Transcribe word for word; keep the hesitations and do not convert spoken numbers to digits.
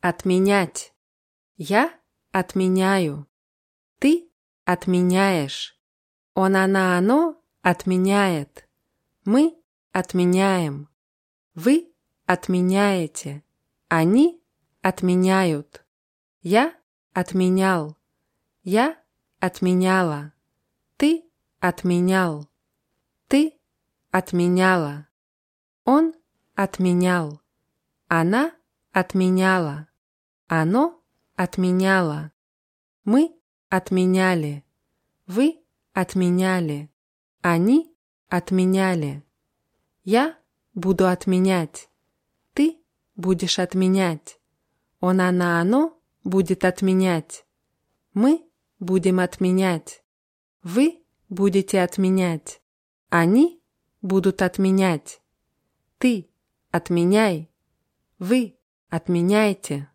Отменять. Я отменяю. Ты отменяешь. Он, она, оно отменяет. Мы отменяем. Вы отменяете. Они отменяют. Я отменял. Я отменяла. Ты отменял. Ты отменяла. Он отменял. Она отменяла. Оно отменяло. Мы отменяли. Вы отменяли. Они отменяли. Я буду отменять. Ты будешь отменять. Он, она, оно будет отменять. Мы будем отменять. Вы будете отменять. Они будут отменять. Ты отменяй. Вы отменяйте.